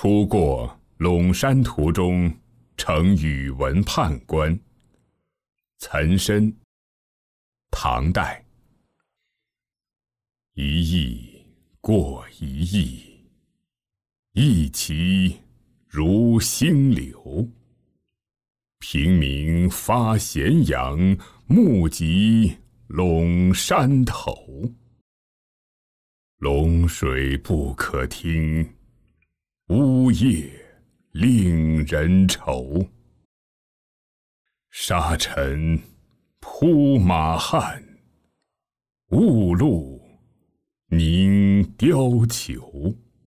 初过陇山途中，成宇文判官。岑参，唐代。一役过一役，役期如星流。平明发咸阳，目及陇山头。龙水不可听，呜咽令人愁。沙尘铺马汉，雾露凝貂裘。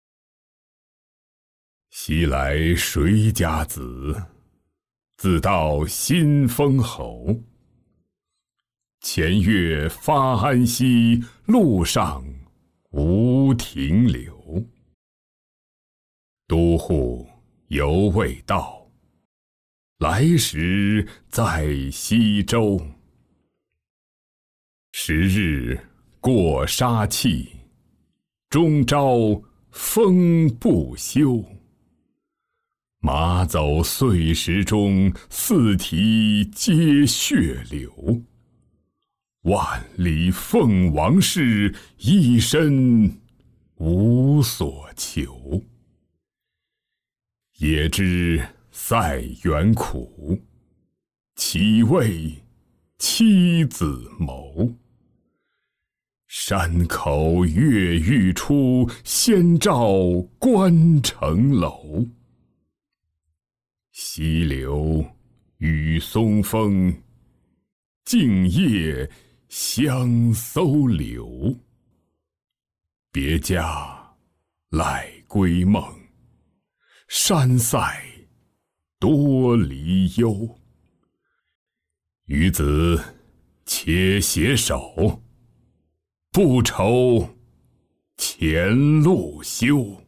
昔来谁家子？自到新封侯。前月发安西，路上无停留。都护犹未到，来时在西洲。10日过沙碛，终朝风不休。马走碎石中，四蹄皆血流。万里凤王事，一身无所求。也知塞远苦，岂为妻子谋。山口月欲出，先照关城楼。西流雨松风，静夜相搜留。别家赖归梦，山塞多离忧。余子且携手，不愁前路休。